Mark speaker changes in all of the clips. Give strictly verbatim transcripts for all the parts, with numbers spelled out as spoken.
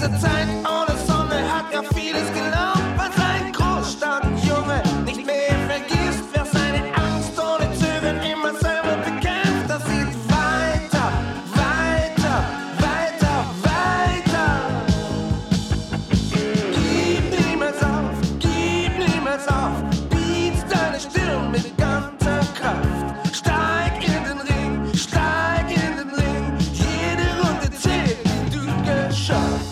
Speaker 1: Diese Zeit ohne Sonne hat ja vieles gelernt, was ein Großstadtjunge nicht mehr vergisst. Wer seine Angst ohne Zögern immer selber bekämpft, das sieht weiter, weiter, weiter, weiter. Gib niemals auf, gib niemals auf, bietst deine Stirn mit ganzer Kraft. Steig in den Ring, steig in den Ring, jede Runde zählt, die du geschafft.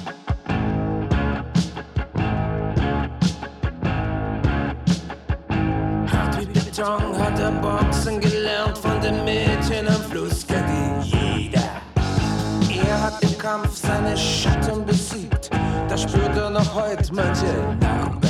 Speaker 1: Hart wie Beton hat er Boxen gelernt, von den Mädchen am Fluss kennt ihn jeder. Er hat im Kampf seine Schatten besiegt, das spürt er noch heute manche Narben.